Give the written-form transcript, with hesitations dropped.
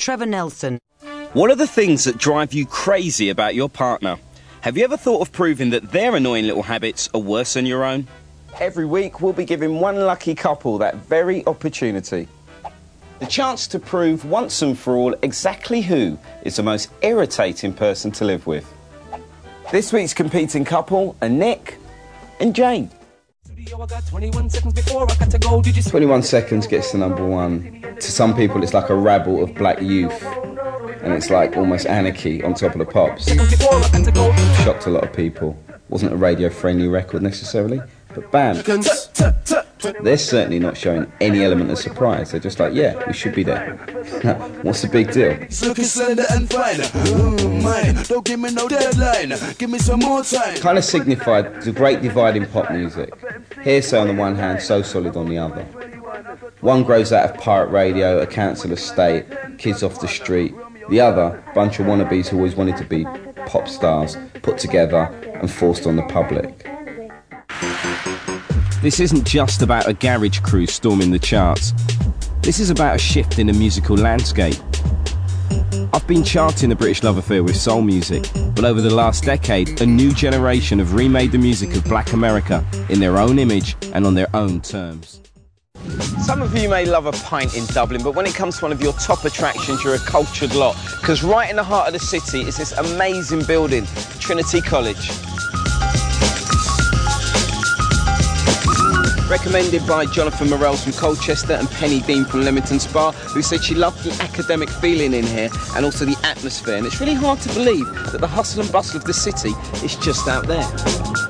Trevor Nelson. What are the things that drive you crazy about your partner? Have you ever thought of proving that their annoying little habits are worse than your own? Every week we'll be giving one lucky couple that very opportunity. The chance to prove once and for all exactly who is the most irritating person to live with. This week's competing couple are Nick and Jane. 21 seconds gets to number one. To some people it's like a rabble of black youth, and it's like almost anarchy on top of the pops. Shocked a lot of people. Wasn't a radio-friendly record necessarily, but bam. They're certainly not showing any element of surprise. They're just like, yeah, we should be there. What's the big deal? Don't give me no deadline. Give me some more time. Kind of signified the great divide in pop music. Hearsay on the one hand, So Solid on the other. One grows out of pirate radio, a council estate, kids off the street. The other, bunch of wannabes who always wanted to be pop stars, put together and forced on the public. This isn't just about a garage crew storming the charts. This is about a shift in the musical landscape. I've been charting the British love affair with soul music, but over the last decade, a new generation have remade the music of Black America in their own image and on their own terms. Some of you may love a pint in Dublin, but when it comes to one of your top attractions, you're a cultured lot. Because right in the heart of the city is this amazing building, Trinity College. Recommended by Jonathan Morells from Colchester and Penny Dean from Leamington Spa, who said she loved the academic feeling in here and also the atmosphere. And it's really hard to believe that the hustle and bustle of the city is just out there.